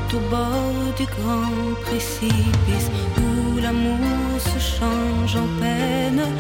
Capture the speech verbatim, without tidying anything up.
au bord du grand précipice où l'amour se change en peine.